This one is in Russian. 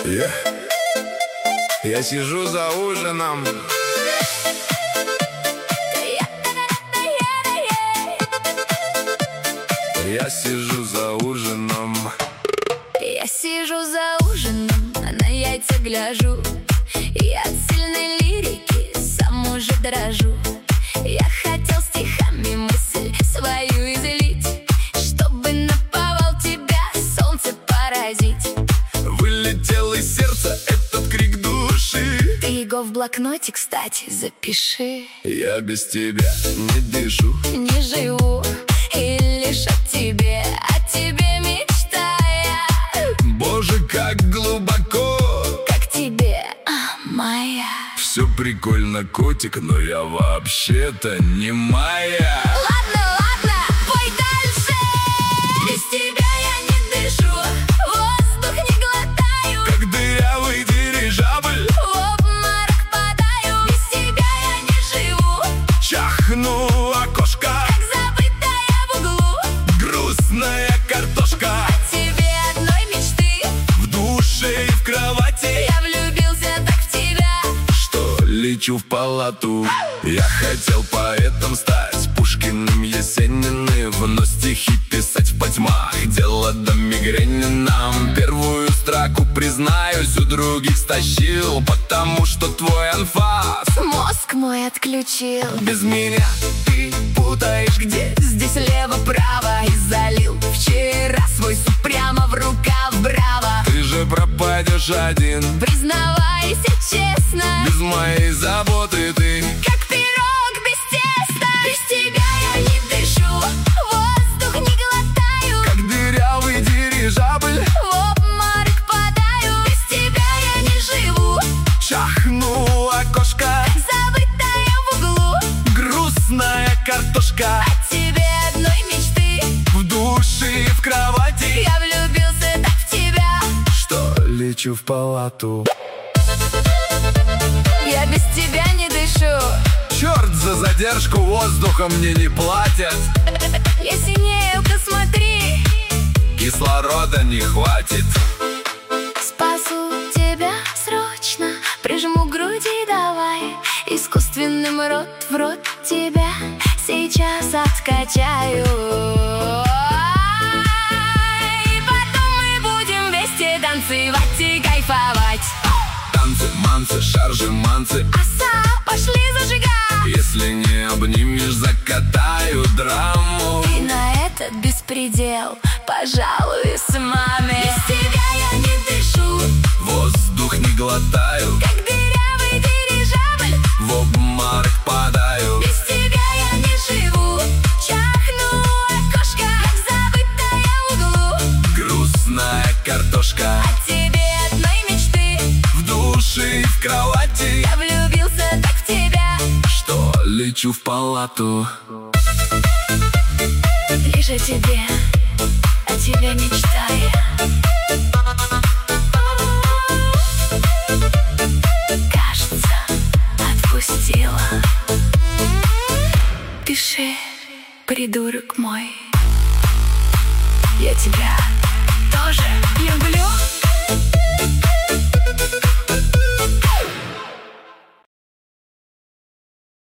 Я сижу за ужином. Я сижу за ужином. Я сижу за ужином, на яйца гляжу. Я от сильной лирики сам уже дрожу. Я хотел стихами мысль свою излить, чтобы наповал тебя солнце поразить. Вылетел из сердца этот крик души. Ты его в блокноте, кстати, запиши. Я без тебя не дышу, не живу, и лишь о тебе мечтая. Боже, как глубоко. Как тебе, моя. Все прикольно, котик, но я вообще-то не моя. Ладно, пой дальше. Без тебя я не дышу, воздух не глотаю. Как дырявый дирижабль, в обморок падаю. Без тебя я не живу, чахну окошко, как забытая в углу. грустная картошка. От тебе одной мечты, В душе и в кровати я влюбился так в тебя, что лечу в палату. Я хотел поэтом стать, Пушкиным, Есениным, но стихи писать в потьмах дело до мигрени нам. Первую строку, признаюсь, у других стащил, потому что твой анфас мозг мой отключил. без меня ты путаешь, где Здесь лево-право и залил вчера свой суп прямо в рукав, браво. ты же пропадешь один. Признавайся честно, Без моей заботы ты как пирог без теста. Без тебя я не дышу, воздух не глотаю. как дырявый дирижабль, В обморок падаю. Без тебя я не живу, чахну окошко, забытая в углу. грустная картошка. От тебе одной мечты, В душе и в кровати я влюбился так в тебя, что лечу в палату. я без тебя не дышу. Черт, за задержку воздуха мне не платят. Я синею-ка смотри, Кислорода не хватит. спасу тебя срочно, прижму к груди давай. Искусственным рот в рот тебя сейчас откачаю. И потом мы будем вместе танцевать и кайфовать. Танцы, манцы, шаржи, манцы. Оса, пошли зажигать. Если не обнимешь, закатаю драму. И на этот беспредел пожалуйся маме. Без тебя я не дышу, Воздух не глотаю, как дырявый дирижабль. в обморок падаю. Без тебя я не живу, чахну окошко, как забытая в углу. Грустная картошка. От тебе одной мечты, В душе и в кровати я влюбился так в тебя, что лечу в палату. лишь о тебе мечтая. Кажется, отпустила. Пиши, придурок мой, я тебя тоже люблю.